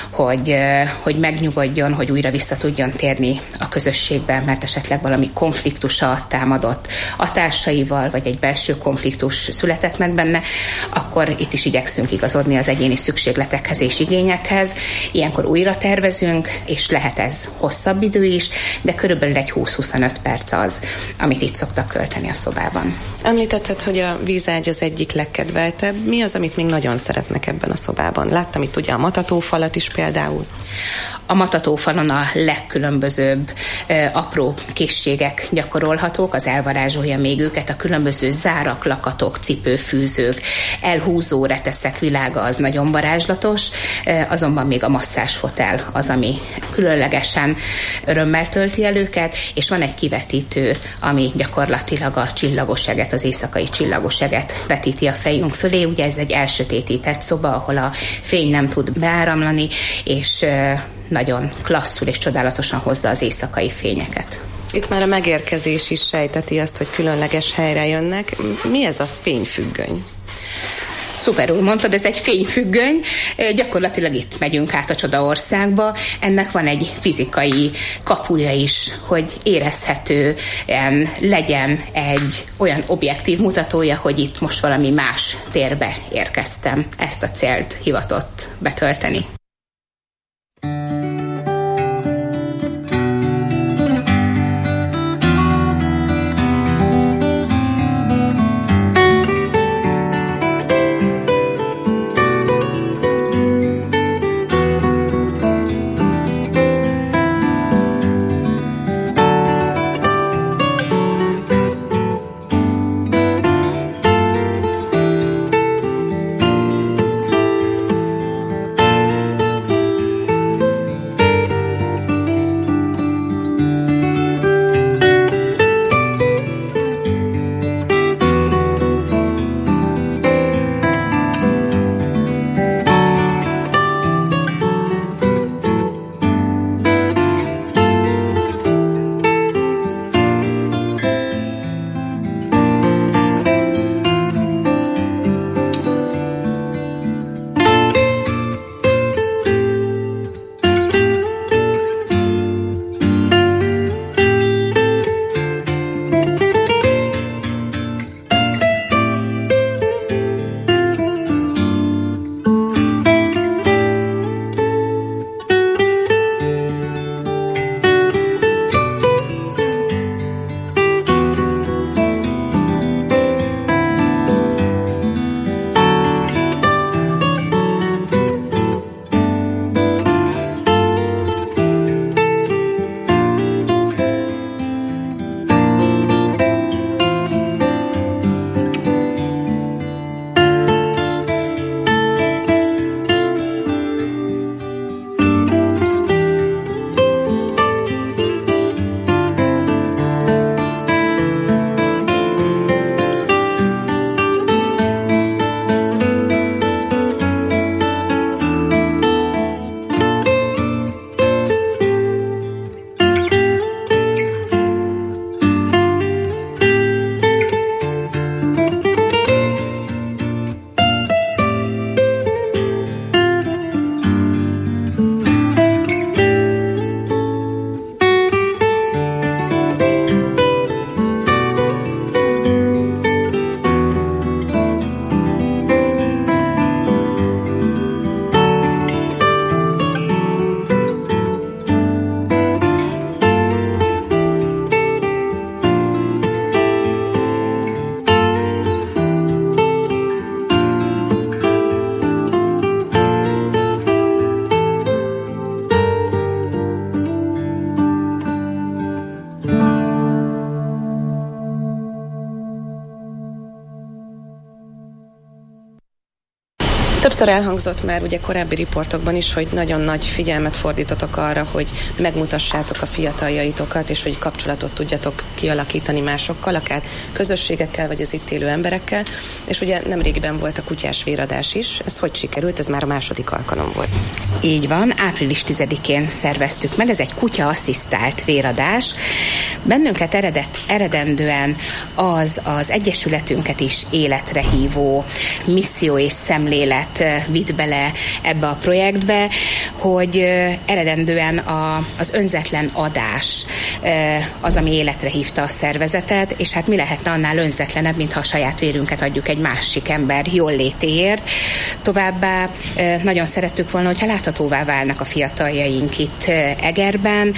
hogy megnyugodjon, hogy újra vissza tudjon térni a közösségbe, mert esetleg valami konfliktusa támadott a társaival, vagy egy belső konfliktus született meg benne, akkor itt is igyekszünk igazodni az egyéni szükségletekhez és igényekhez. Ilyenkor újra tervezünk, és lehet ez hosszabb idő is, de körülbelül egy 20-25 perc az, amit itt szoktak tölteni a szobában. Említetted, hogy a vízágy az egyik legkedveltebb. Mi az, amit még nagyon szeretnek ebben a szobában? Láttam itt ugye a matatófalat is például. A matatófalon a legkülönbözőbb apró készségek gyakorolhatók, az elvarázsolja még őket, a különböző zárak, lakatok, cipőfűzők, elhúzó reteszek világa az nagyon varázslatos, azonban még a masszázsfotel az, ami különlegesen örömmel tölti el őket, és van egy kivetítő, ami gyakorlatilag gyakorlatilag a csillagosseget, az éjszakai csillagosseget vetíti a fejünk fölé. Ugye ez egy elsötétített szoba, ahol a fény nem tud beáramlani, és nagyon klasszul és csodálatosan hozza az éjszakai fényeket. Itt már a megérkezés is sejteti azt, hogy különleges helyre jönnek. Mi ez a fényfüggöny? Szuperul mondtad, ez egy fényfüggöny, gyakorlatilag itt megyünk át a Csodaországba, ennek van egy fizikai kapuja is, hogy érezhetően legyen egy olyan objektív mutatója, hogy itt most valami más térbe érkeztem. Ezt a célt hivatott betölteni. Többször elhangzott már ugye korábbi riportokban is, hogy nagyon nagy figyelmet fordítotok arra, hogy megmutassátok a fiataljaitokat, és hogy kapcsolatot tudjatok kialakítani másokkal, akár közösségekkel, vagy az itt élő emberekkel. És ugye nemrégiben volt a kutyás véradás is. Ez hogy sikerült? Ez már a második alkalom volt. Így van, április 10-én szerveztük meg, ez egy kutya-asszisztált véradás. Bennünket eredendően az egyesületünket is életre hívó misszió és szemlélet vitt bele ebbe a projektbe, hogy eredendően az önzetlen adás az, ami életre hívta a szervezetet, és hát mi lehetne annál önzetlenebb, mintha a saját vérünket adjuk egy másik ember jóllétéért. Továbbá nagyon szerettük volna, hogyha láthatóvá válnak a fiataljaink itt Egerben,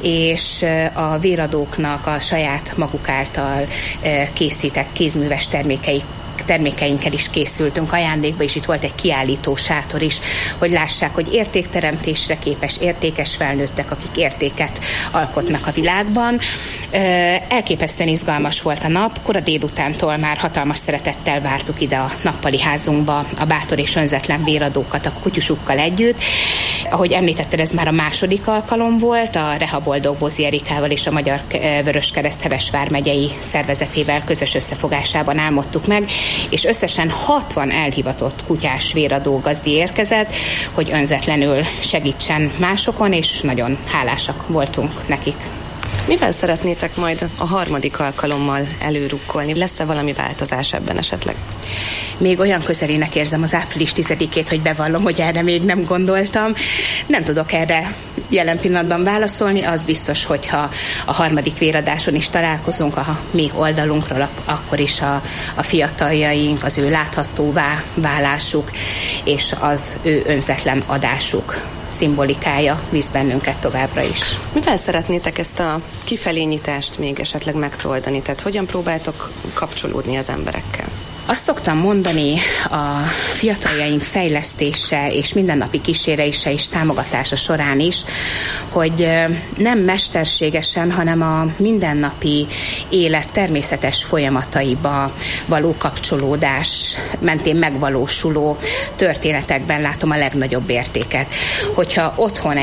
és a véradóknak a saját maguk által készített kézműves termékeik termékeinkkel is készültünk ajándékba, és itt volt egy kiállító sátor is, hogy lássák, hogy értékteremtésre képes, értékes felnőttek, akik értéket alkotnak a világban. Elképesztően izgalmas volt a nap, kora délutántól már hatalmas szeretettel vártuk ide a nappali házunkba a bátor és önzetlen véradókat a kutyusukkal együtt. Ahogy említetted, ez már a második alkalom volt, a Rehaboldog Bozi Erikával és a Magyar Vöröskereszt Heves vármegyei szervezetével közös összefogásában álmodtuk meg, és összesen 60 elhivatott kutyás véradó gazdi érkezett, hogy önzetlenül segítsen másokon, és nagyon hálásak voltunk nekik. Mivel szeretnétek majd a harmadik alkalommal előrukkolni? Lesz-e valami változás ebben esetleg? Még olyan közelének érzem az április 10-ét, hogy bevallom, hogy erre még nem gondoltam. Nem tudok erre jelen pillanatban válaszolni. Az biztos, hogyha a harmadik véradáson is találkozunk a mi oldalunkról, akkor is a fiataljaink, az ő láthatóvá válásuk és az ő önzetlen adásuk szimbolikája visz bennünket továbbra is. Mivel szeretnétek ezt a kifelé nyitást még esetleg megtoldani? Tehát hogyan próbáltok kapcsolódni az emberekkel? Azt szoktam mondani, a fiataljaink fejlesztése és mindennapi kísérése és támogatása során is, hogy nem mesterségesen, hanem a mindennapi élet természetes folyamataiba való kapcsolódás mentén megvalósuló történetekben látom a legnagyobb értéket. Hogyha otthon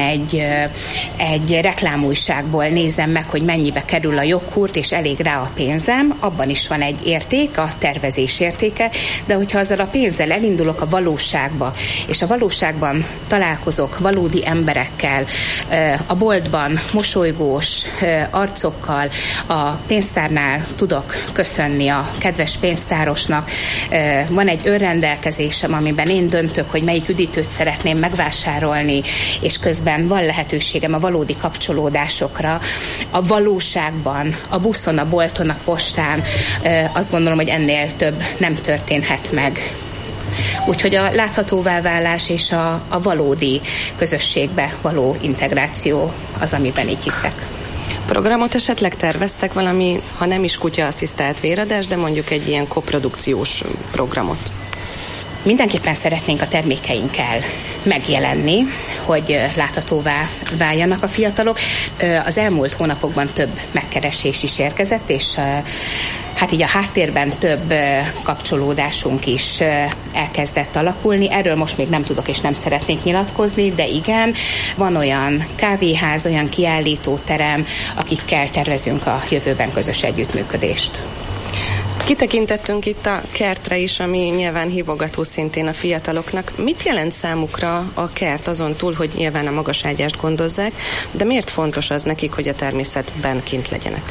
egy reklámújságból nézem meg, hogy mennyibe kerül a joghurt, és elég rá a pénzem, abban is van egy érték, a tervezés értéke, de hogyha azzal a pénzzel elindulok a valóságba, és a valóságban találkozok valódi emberekkel, a boltban mosolygós arcokkal, a pénztárnál tudok köszönni a kedves pénztárosnak, van egy önrendelkezésem, amiben én döntök, hogy melyik üdítőt szeretném megvásárolni, és közben van lehetőségem a valódi kapcsolódásokra, a valóságban, a buszon, a bolton, a postán, azt gondolom, hogy ennél több nem történhet meg. Úgyhogy a láthatóvá válás és a valódi közösségbe való integráció az, amiben így hiszek. Programot esetleg terveztek valami, ha nem is kutya-asszisztált véradás, de mondjuk egy ilyen koprodukciós programot? Mindenképpen szeretnénk a termékeinkkel megjelenni, hogy láthatóvá váljanak a fiatalok. Az elmúlt hónapokban több megkeresés is érkezett, és hát így a háttérben több kapcsolódásunk is elkezdett alakulni. Erről most még nem tudok és nem szeretnék nyilatkozni, de igen, van olyan kávéház, olyan kiállítóterem, akikkel tervezünk a jövőben közös együttműködést. Kitekintettünk itt a kertre is, ami nyilván hívogató szintén a fiataloknak. Mit jelent számukra a kert azon túl, hogy nyilván a magaságyást gondozzák, de miért fontos az nekik, hogy a természetben kint legyenek?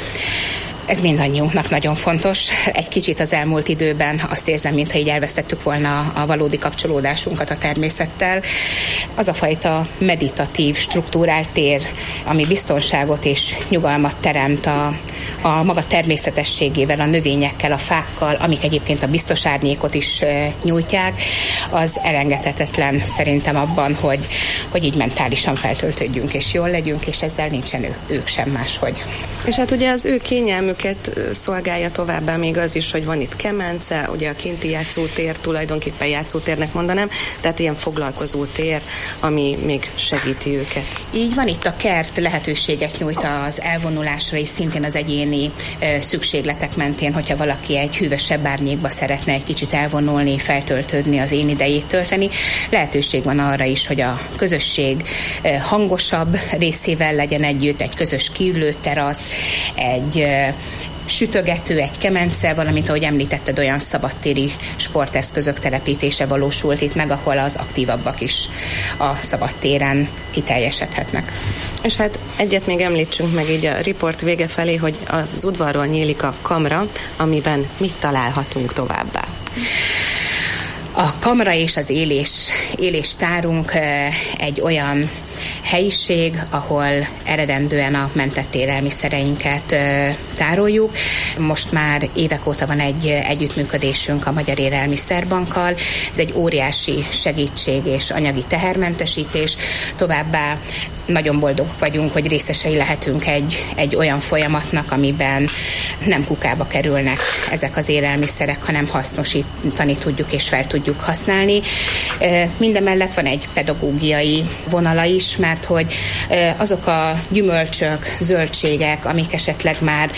Ez mindannyiunknak nagyon fontos. Egy kicsit az elmúlt időben azt érzem, mintha így elvesztettük volna a valódi kapcsolódásunkat a természettel. Az a fajta meditatív, struktúrált tér, ami biztonságot és nyugalmat teremt a maga természetességével, a növényekkel, a fákkal, amik egyébként a biztos árnyékot is nyújtják, az elengedhetetlen szerintem abban, hogy így mentálisan feltöltődjünk és jól legyünk, és ezzel nincsen ők sem máshogy. És hát ugye az ő kényelmüket szolgálja továbbá még az is, hogy van itt kemence, ugye a kinti játszótér, tulajdonképpen játszótérnek mondanám, tehát ilyen foglalkozó tér, ami még segíti őket. Így van, itt a kert lehetőséget nyújt az elvonulásra, és szintén az egyéni szükségletek mentén, hogyha valaki egy hűvösebb árnyékba szeretne egy kicsit elvonulni, feltöltődni, az én idejét tölteni. Lehetőség van arra is, hogy a közösség hangosabb részével legyen együtt, egy közös kiülőterasz, egy sütögető, egy kemence, valamint ahogy említetted, olyan szabadtéri sporteszközök telepítése valósult itt meg, ahol az aktívabbak is a szabadtéren kiteljesedhetnek. És hát egyet még említsünk meg így a riport vége felé, hogy az udvarról nyílik a kamra, amiben mit találhatunk továbbá. A kamra és az éléstárunk egy olyan helyiség, ahol eredendően a mentett élelmiszereinket tároljuk. Most már évek óta van egy együttműködésünk a Magyar Élelmiszerbankkal. Ez egy óriási segítség és anyagi tehermentesítés. Továbbá nagyon boldogok vagyunk, hogy részesei lehetünk egy olyan folyamatnak, amiben nem kukába kerülnek ezek az élelmiszerek, hanem hasznosítani tudjuk és fel tudjuk használni. Mindemellett van egy pedagógiai vonala is, mert hogy azok a gyümölcsök, zöldségek, amik esetleg már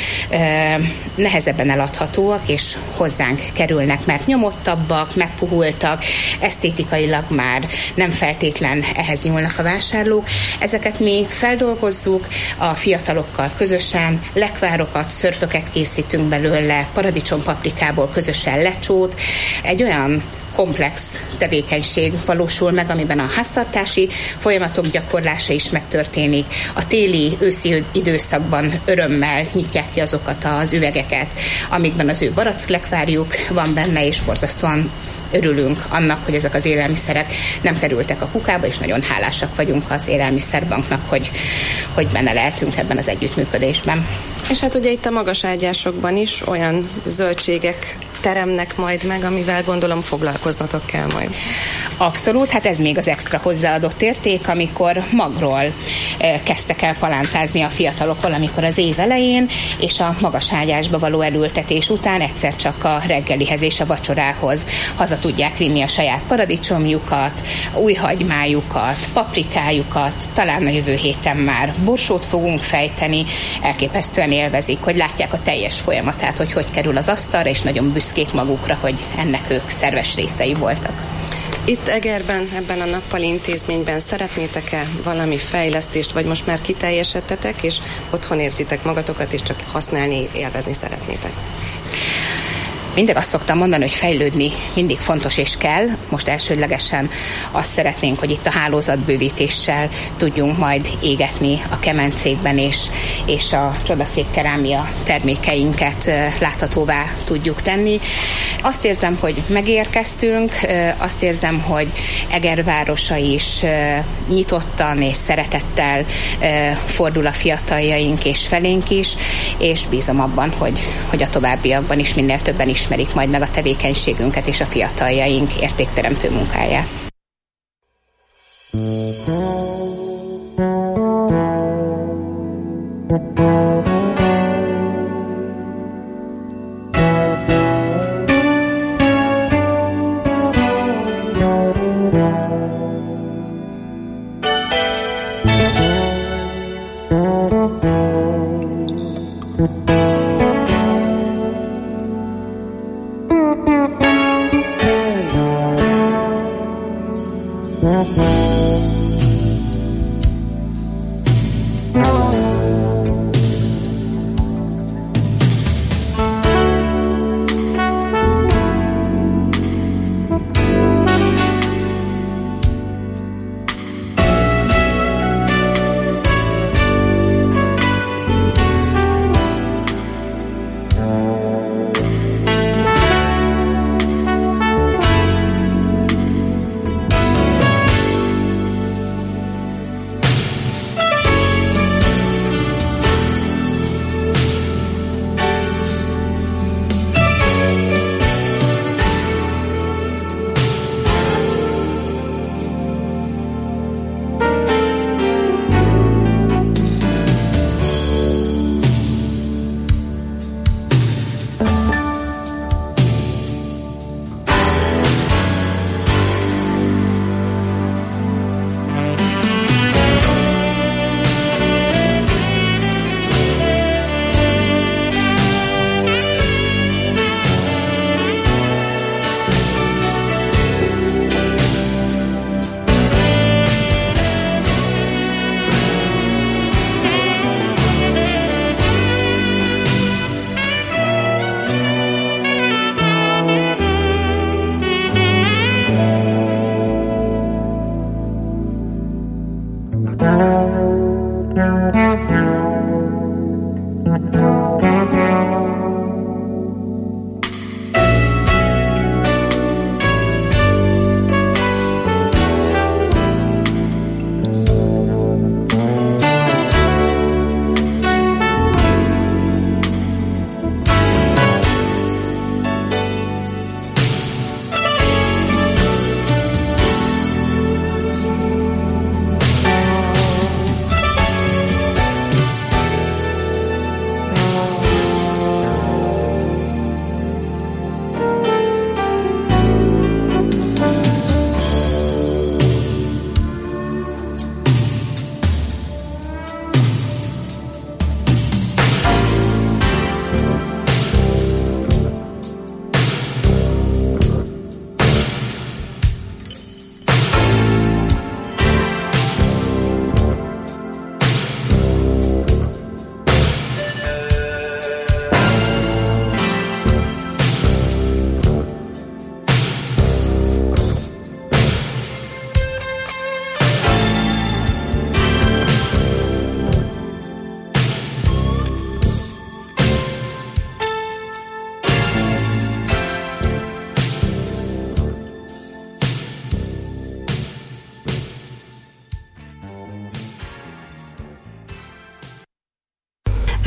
nehezebben eladhatóak, és hozzánk kerülnek, mert nyomottabbak, megpuhultak, esztétikailag már nem feltétlen ehhez nyúlnak a vásárlók. Ezeket mi feldolgozzuk a fiatalokkal közösen, lekvárokat, szörpöket készítünk belőle, paradicsompaprikából közösen lecsót, egy olyan komplex tevékenység valósul meg, amiben a háztartási folyamatok gyakorlása is megtörténik. A téli, őszi időszakban örömmel nyitják ki azokat az üvegeket, amikben az ő baracklekvárjuk van benne, és borzasztóan örülünk annak, hogy ezek az élelmiszerek nem kerültek a kukába, és nagyon hálásak vagyunk az Élelmiszerbanknak, hogy benne lehetünk ebben az együttműködésben. És hát ugye itt a magaságyásokban is olyan zöldségek teremnek majd meg, amivel gondolom foglalkoznatok kell majd. Abszolút, hát ez még az extra hozzáadott érték, amikor magról kezdtek el palántázni a fiatalok valamikor az év elején, és a magaságyásba való elültetés után egyszer csak a reggelihez és a vacsorához haza tudják vinni a saját paradicsomjukat, új hagymájukat, paprikájukat, talán a jövő héten már borsót fogunk fejteni, elképesztően élvezik, hogy látják a teljes folyamatát, hogy kerül az asztalra, és nagyon büszkék magukra, hogy ennek ők szerves részei voltak. Itt Egerben, ebben a nappali intézményben szeretnétek-e valami fejlesztést, vagy most már kiteljesedtetek, és otthon érzitek magatokat, és csak használni, élvezni szeretnétek? Mindig azt szoktam mondani, hogy fejlődni mindig fontos és kell. Most elsődlegesen azt szeretnénk, hogy itt a hálózatbővítéssel tudjunk majd égetni a kemencékben, és a csodaszép kerámia termékeinket láthatóvá tudjuk tenni. Azt érzem, hogy megérkeztünk, azt érzem, hogy Eger városa is nyitottan és szeretettel fordul a fiataljaink és felénk is, és bízom abban, hogy a továbbiakban is minél többen ismerik majd meg a tevékenységünket és a fiataljaink értékteremtő munkáját.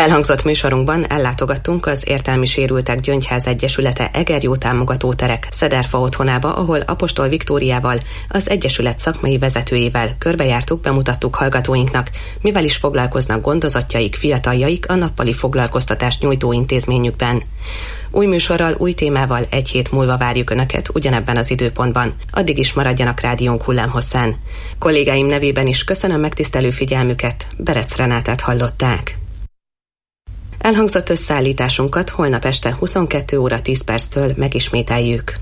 Elhangzott műsorunkban ellátogattunk az Értelmi Sérültek Gyöngyház Egyesülete Egerjó támogatóterek Szederfa otthonába, ahol Apostol Viktóriával, az Egyesület szakmai vezetőjével körbejártuk, bemutattuk hallgatóinknak, mivel is foglalkoznak gondozottjaik, fiataljaik a nappali foglalkoztatást nyújtó intézményükben. Új műsorral, új témával egy hét múlva várjuk Önöket ugyanebben az időpontban. Addig is maradjanak rádiónk hullámhosszán. Kollégáim nevében is köszönöm megtisztelő figyelmüket, Berec Renátát hallották. Elhangzott összeállításunkat holnap este 22 óra 10 perctől megismételjük.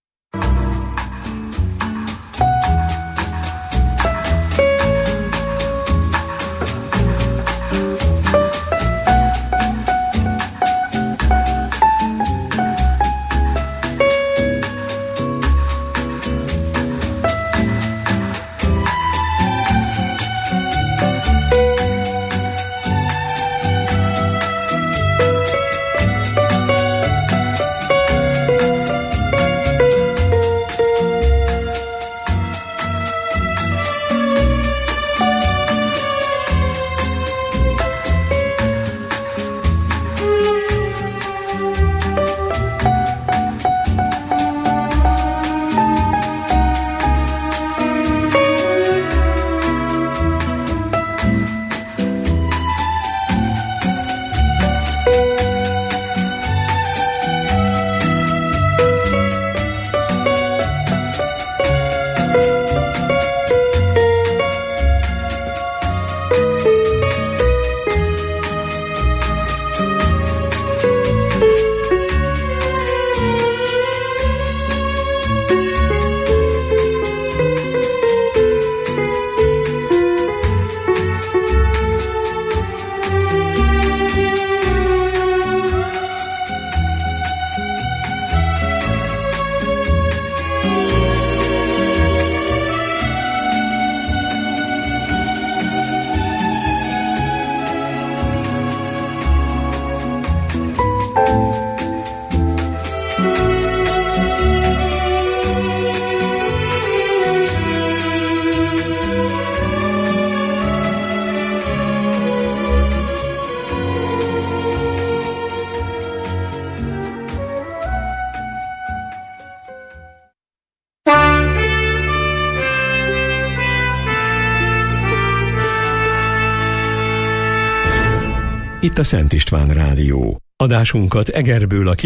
Itt a Szent István Rádió. Adásunkat Egerből a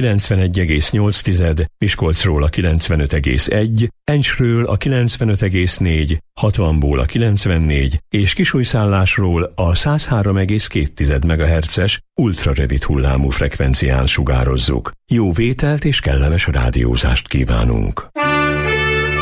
91,8, Miskolcról a 95,1, Encsről a 95,4, Hatvanból a 94 és Kisújszállásról a 103,2 MHz-es ultrarövid hullámú frekvencián sugározzuk. Jó vételt és kellemes rádiózást kívánunk!